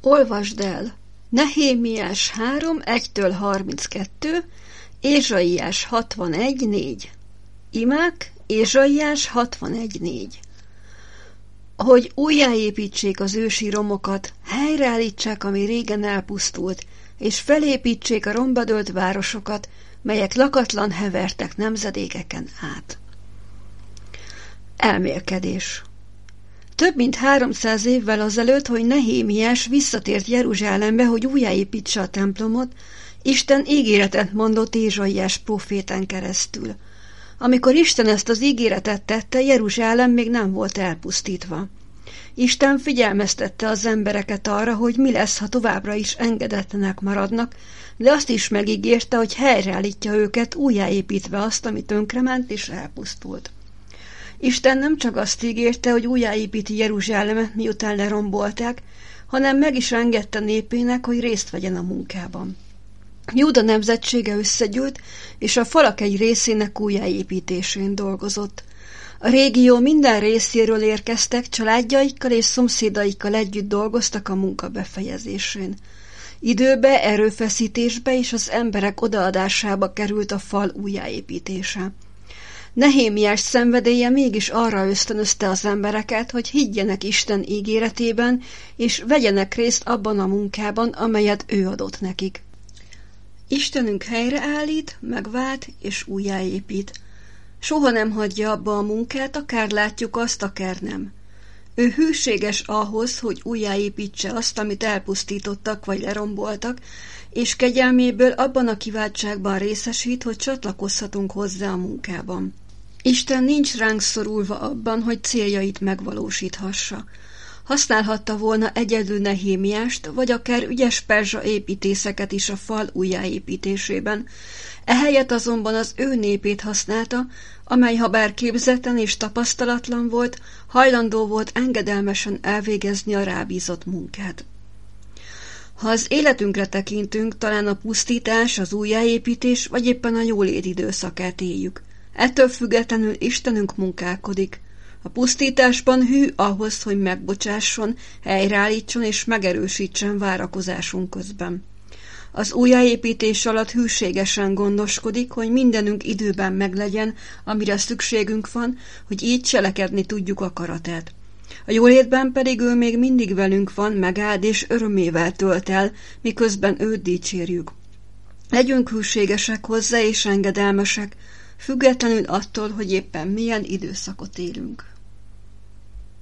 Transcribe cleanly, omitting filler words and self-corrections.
Olvasd el! Nehémiás 3, 1-32, Ézsaiás 61, 4. Imák, Ézsaiás 61, 4. Hogy újjáépítsék az ősi romokat, helyreállítsák, ami régen elpusztult, és felépítsék a rombadölt városokat, melyek lakatlan hevertek nemzedékeken át. Elmélkedés. Több mint 300 évvel azelőtt, hogy Nehémiás visszatért Jeruzsálembe, hogy újjáépítse a templomot, Isten ígéretet mondott Ézsaiás prófétán keresztül. Amikor Isten ezt az ígéretet tette, Jeruzsálem még nem volt elpusztítva. Isten figyelmeztette az embereket arra, hogy mi lesz, ha továbbra is engedetlenek maradnak, de azt is megígérte, hogy helyreállítja őket, újjáépítve azt, ami tönkrement és elpusztult. Isten nem csak azt ígérte, hogy újjáépíti Jeruzsálemet, miután lerombolták, hanem meg is engedte népének, hogy részt vegyen a munkában. Júda nemzetsége összegyűlt, és a falak egy részének újjáépítésén dolgozott. A régió minden részéről érkeztek, családjaikkal és szomszédaikkal együtt dolgoztak a munka befejezésén. Időbe, erőfeszítésbe és az emberek odaadásába került a fal újjáépítése. Nehémiás szenvedélye mégis arra ösztönözte az embereket, hogy higgyenek Isten ígéretében, és vegyenek részt abban a munkában, amelyet ő adott nekik. Istenünk helyreállít, megvált és újjáépít. Soha nem hagyja abba a munkát, akár látjuk azt, akár nem. Ő hűséges ahhoz, hogy újjáépítse azt, amit elpusztítottak vagy leromboltak, és kegyelméből abban a kiváltságban részesít, hogy csatlakozhatunk hozzá a munkában. Isten nincs ránk szorulva abban, hogy céljait megvalósíthassa. Használhatta volna egyedül Nehémiást, vagy akár ügyes perzsa építészeket is a fal újjáépítésében. Ehelyett azonban az ő népét használta, amely habár képzetlen és tapasztalatlan volt, hajlandó volt engedelmesen elvégezni a rábízott munkát. Ha az életünkre tekintünk, talán a pusztítás, az újjáépítés, vagy éppen a jólét időszakát éljük. Ettől függetlenül Istenünk munkálkodik. A pusztításban hű ahhoz, hogy megbocsásson, helyreállítson és megerősítsen várakozásunk közben. Az újjáépítés alatt hűségesen gondoskodik, hogy mindenünk időben meglegyen, amire szükségünk van, hogy így cselekedni tudjuk akaratát. A jólétben pedig ő még mindig velünk van, megáld és örömével tölt el, miközben őt dicsérjük. Legyünk hűségesek hozzá és engedelmesek, függetlenül attól, hogy éppen milyen időszakot élünk.